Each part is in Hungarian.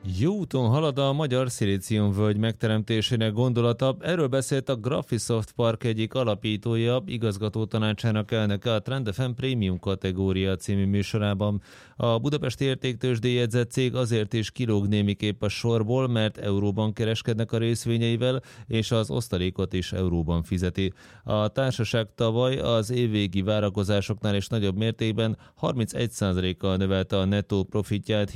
Jó úton halad a magyar szilíciumvölgy megteremtésének gondolata. Erről beszélt a Graphisoft Park egyik alapítója, igazgató tanácsának elnöke a Trend FM Premium kategória című műsorában. A budapesti értéktőzsdén jegyzett cég azért is kilóg némiképp a sorból, mert euróban kereskednek a részvényeivel, és az osztalékot is euróban fizeti. A társaság tavaly az évvégi várakozásoknál is nagyobb mértékben 31%-kal növelte a nettó profitját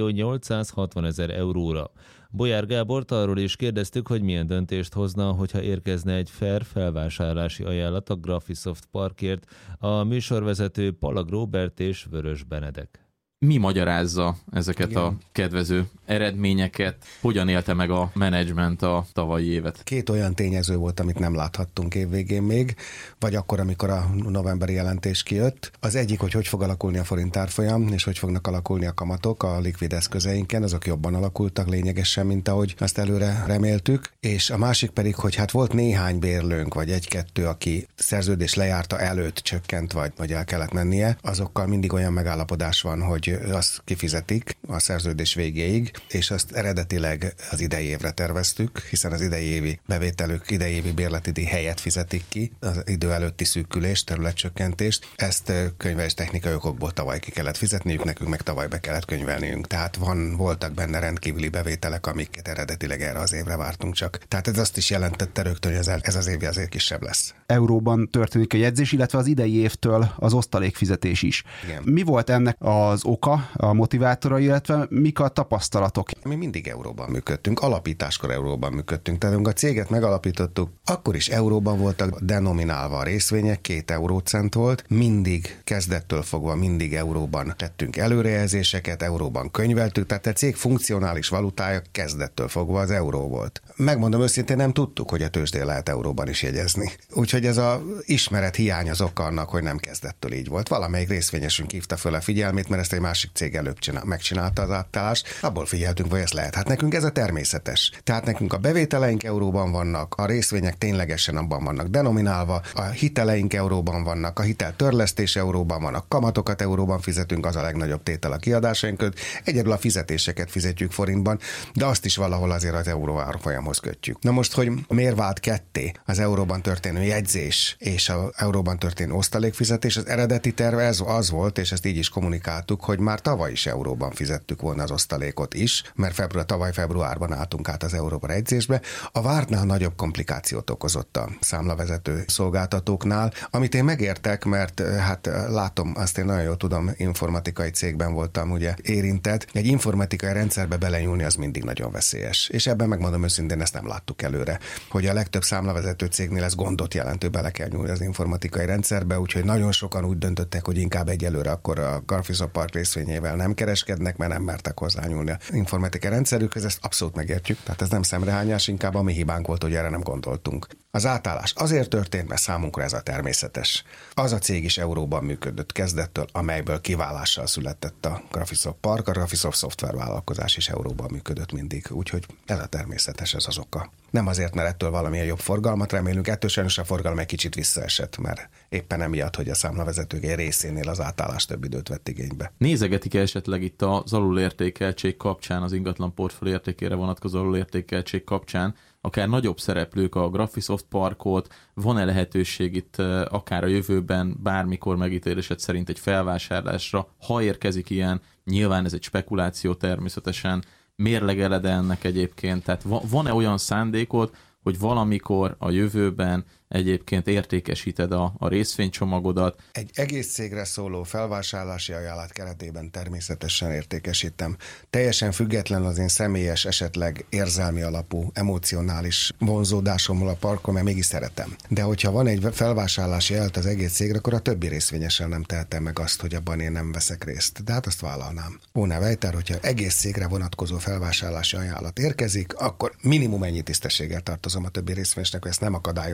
7.860.000 euróra. Bolyár Gábort arról is kérdeztük, hogy milyen döntést hozna, hogyha érkezne egy fair felvásárlási ajánlat a Graphisoft Parkért. A műsorvezető Palag Róbert és Vörös Benedek. Mi magyarázza ezeket a kedvező eredményeket? Hogyan élte meg a menedzsment a tavalyi évet? Két olyan tényező volt, amit nem láthattunk évvégén még, vagy akkor, amikor a novemberi jelentés kijött. Az egyik, hogy fog alakulni a forint árfolyam, és hogy fognak alakulni a kamatok a likvid eszközeinken, azok jobban alakultak lényegesen, mint ahogy azt előre reméltük. És a másik pedig, hogy hát volt néhány bérlőnk, vagy egy-kettő, aki szerződés lejárta előtt csökkent, vagy el kellett mennie, azokkal mindig olyan megállapodás van, hogy azt kifizetik a szerződés végéig, és azt eredetileg az idei évre terveztük, hiszen az idei évi bevételük, idei évi bérleti díj helyett fizetik ki az idő előtti szűkülést, területcsökkentést. Ezt könyvelés technikai okokból tavaly ki kellett fizetniük, nekünk meg tavaly be kellett könyvelniünk. Tehát voltak benne rendkívüli bevételek, amiket eredetileg erre az évre vártunk csak. Tehát ez azt is jelentette rögtön, hogy ez az év azért kisebb lesz. Euróban történik a jegyzés, illetve az idei évtől az osztalékfizetés is. Igen. Mi volt ennek az oka, a motivátora, illetve mik a tapasztalatok? Mi mindig euróban működtünk, alapításkor euróban működtünk. Tehát amikor a céget megalapítottuk, akkor is euróban voltak denominálva a részvények, 2 eurócent volt, mindig kezdettől fogva mindig euróban tettünk előrejelzéseket, euróban könyveltük, tehát a cég funkcionális valutája kezdettől fogva az euró volt. Megmondom őszintén, nem tudtuk, hogy a tőzsdén lehet euróban is jegyezni. Úgyhogy ez az ismeret hiány az oka annak, hogy nem kezdettől így volt. Valamelyik részvényesünk hívta föl a figyelmét, mert ezt egy másik cég előbb megcsinálta az átállást, abból figyeltünk, hogy ez lehet. Hát nekünk ez a természetes. Tehát nekünk a bevételeink euróban vannak, a részvények ténylegesen abban vannak denominálva, a hiteleink euróban vannak, a hitel törlesztés euróban van, a kamatokat euróban fizetünk, az a legnagyobb tétel a kiadásaink között. Egyedül a fizetéseket fizetjük forintban, de azt is valahol azért az euró árfolyamhoz kötjük. Na most, hogy miért vált ketté az euróban történő jegyzés és az euróban történő osztalékfizetés, az eredeti terve ez az volt, és ezt így is kommunikáltuk, hogy már tavaly is euróban fizettük volna az osztalékot is, mert tavaly februárban álltunk át az euróba jegyzésbe. A vártnál nagyobb komplikációt okozott a számlavezető szolgáltatóknál, amit én megértek, mert hát látom, azt én nagyon jól tudom, informatikai cégben voltam ugye érintett. Egy informatikai rendszerbe belenyúlni az mindig nagyon veszélyes. És ebben megmondom őszintén, ezt nem láttuk előre, hogy a legtöbb számlavezető cégnél ez gondot jelentő, bele kell nyúlni az informatikai rendszerbe, úgyhogy nagyon sokan úgy döntöttek, hogy inkább egyelőre akkor a Graphisoft Park részvényével nem kereskednek, mert nem mertek hozzányúlni a informatikai rendszerükhöz, ezt abszolút megértjük, tehát ez nem szemrehányás, inkább a mi hibánk volt, hogy erre nem gondoltunk. Az átállás azért történt, mert számunkra ez a természetes. Az a cég is euróban működött kezdettől, amelyből kiválással született a Graphisoft Park, a Graphisoft szoftvervállalkozás is euróban működött mindig, úgyhogy ez a természetes, ez az oka. Nem azért, mert ettől valamilyen jobb forgalmat remélünk, ettől sajnos a forgalom egy kicsit visszaesett, mert éppen emiatt, hogy a számlavezetők egy részénél az átállás több időt vett igénybe. Nézegetik esetleg itt az alulértékeltség kapcsán, az ingatlan portfólió értékére vonatkozó alulértékeltség kapcsán, akár nagyobb szereplők a Graphisoft Parkot, van-e lehetőség itt akár a jövőben bármikor megítélésed szerint egy felvásárlásra, ha érkezik ilyen, nyilván ez egy spekuláció természetesen, mérlegeled ennek egyébként, tehát van-e olyan szándékod, hogy valamikor a jövőben egyébként értékesíted a részvénycsomagodat? Egy egész cégre szóló felvásárlási ajánlat keretében természetesen értékesítem. Teljesen független az én személyes, esetleg érzelmi alapú, emocionális vonzódásommal a parkon, mert mégis szeretem. De hogyha van egy felvásárlási ajánlat az egész cégre, akkor a többi részvényesen nem tehetem meg azt, hogy abban én nem veszek részt. De hát azt vállalnám. Óna Vejter, hogyha egész cégre vonatkozó felvásárlási ajánlat érkezik, akkor minimum ennyi tisztességgel tartozom a többi részvényesnek, hogy ezt nem akadályozom meg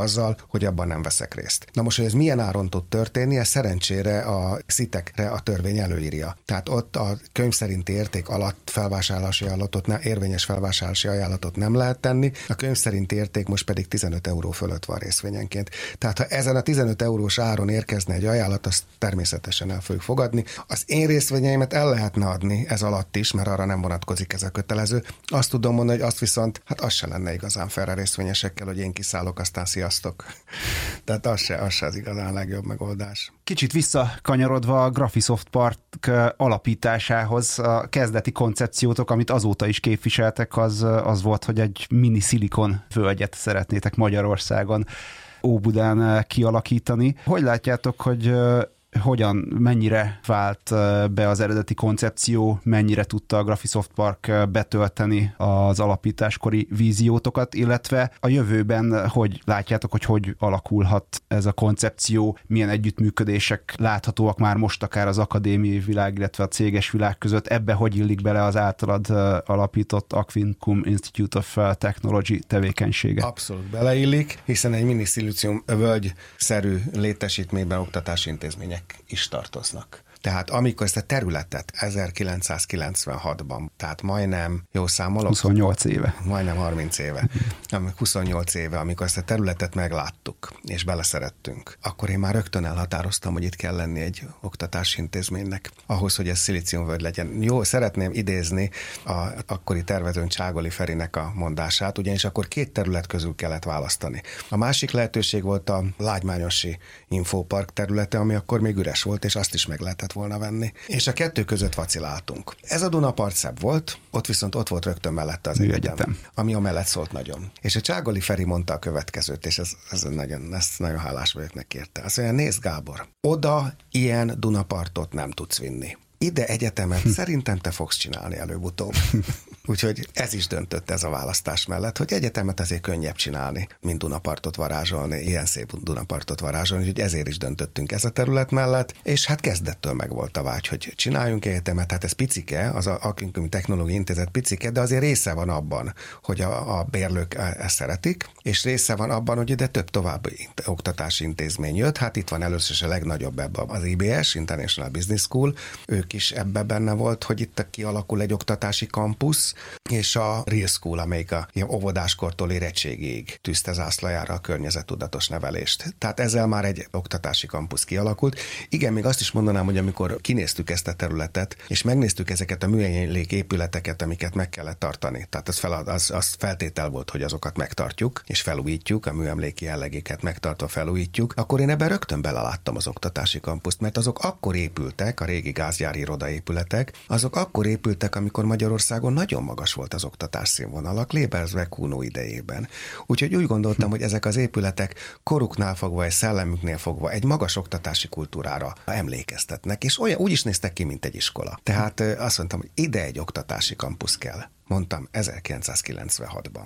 azzal, hogy abban nem veszek részt. Na most, hogy ez milyen áron tud történni, ez szerencsére a szitekre a törvény előírja. Tehát ott a könyv szerinti érték alatt felvásárlási ajánlatot, érvényes felvásárlási ajánlatot nem lehet tenni, a könyv szerinti érték most pedig 15 euró fölött van részvényenként. Tehát ha ezen a 15 eurós áron érkezne egy ajánlat, azt természetesen el fogjuk fogadni. Az én részvényeimet el lehetne adni ez alatt is, mert arra nem vonatkozik ez a kötelező. Azt tudom mondani, hogy azt viszont, hát az se lenne igazán fair a részvényesekkel, hogy én kiszállok, aztán sziasztok. Tehát az se az igazán legjobb megoldás. Kicsit visszakanyarodva a Graphisoft Park alapításához, a kezdeti koncepciótok, amit azóta is képviseltek, az volt, hogy egy mini szilikon völgyet szeretnétek Magyarországon, Óbudán kialakítani. Hogy látjátok, hogy hogyan, mennyire vált be az eredeti koncepció, mennyire tudta a Graphisoft Park betölteni az alapításkori víziótokat, illetve a jövőben hogy látjátok, hogy alakulhat ez a koncepció, milyen együttműködések láthatóak már most akár az akadémiai világ, illetve a céges világ között, ebbe hogy illik bele az általad alapított Aquincum Institute of Technology tevékenysége? Abszolút beleillik, hiszen egy mini szilícium völgy-szerű létesítményben oktatási intézmények is tartoznak. Tehát amikor ezt a területet 1996-ban, tehát majdnem, jó számolok? 28 éve. Majdnem 30 éve. 28 éve, amikor ezt a területet megláttuk, és beleszerettünk, akkor én már rögtön elhatároztam, hogy itt kell lenni egy oktatási intézménynek, ahhoz, hogy ez szilíciumvölgy legyen. Jó, szeretném idézni a akkori tervezőn Cságoli Ferinek a mondását, ugyanis akkor 2 terület közül kellett választani. A másik lehetőség volt a Lágymányosi Infopark területe, ami akkor még üres volt, és azt is meg lehetett volna venni. És a 2 között vaciláltunk. Ez a Dunapart szebb volt, ott volt rögtön mellette az egyetem, ami amellett szólt nagyon. És a Cságoli Feri mondta a következőt, és ezt nagyon hálás vagyok neki érte. Azt mondja, nézd Gábor, oda ilyen Dunapartot nem tudsz vinni. Ide egyetemet szerintem te fogsz csinálni előbb-utóbb. Úgyhogy ez is döntött ez a választás mellett, hogy egyetemet azért könnyebb csinálni, mint Dunapartot varázsolni, ilyen szép Dunapartot varázsolni, úgyhogy ezért is döntöttünk ez a terület mellett, és hát kezdettől megvolt a vágy, hogy csináljunk egyetemet, hát ez picike, az a Aquincum Technológiai Intézet picike, de azért része van abban, hogy a bérlők ezt szeretik, és része van abban, hogy ide több további oktatási intézmény jött, hát itt van először is a legnagyobb ebben az IBS, International Business School, ők is ebben benne volt, hogy itt kialakul egy oktatási kampusz, és a Real School, amelyik a óvodáskortól érettségig tűzte zászlajára a környezettudatos nevelést. Tehát ezzel már egy oktatási kampusz kialakult. Igen, még azt is mondanám, hogy amikor kinéztük ezt a területet, és megnéztük ezeket a műemlék épületeket, amiket meg kellett tartani, tehát az feltétel volt, hogy azokat megtartjuk, és felújítjuk, a műemléki jellegéket megtartva felújítjuk, akkor én ebben rögtön beleláttam az oktatási kampuszt, mert azok akkor épültek, a régi gázgyári irodaépületek, azok akkor épültek, amikor Magyarországon nagyon magas volt az oktatás színvonalak, Léberzve Kuno idejében. Úgyhogy úgy gondoltam, hogy ezek az épületek koruknál fogva és szellemüknél fogva egy magas oktatási kultúrára emlékeztetnek, és úgy is néztek ki, mint egy iskola. Tehát azt mondtam, hogy ide egy oktatási kampusz kell. Mondtam 1996-ban.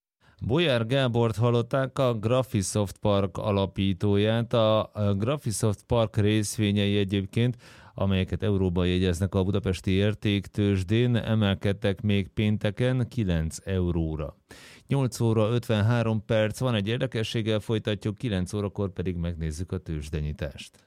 Bolyár Gábort hallották, a Graphisoft Park alapítóját. A Graphisoft Park részvényei egyébként, amelyeket euróban jegyeznek a budapesti értéktőzsdén, emelkedtek még pénteken 9 euróra. 8 óra 53 perc van, egy érdekességgel folytatjuk, 9 órakor pedig megnézzük a tőzsdenyitást.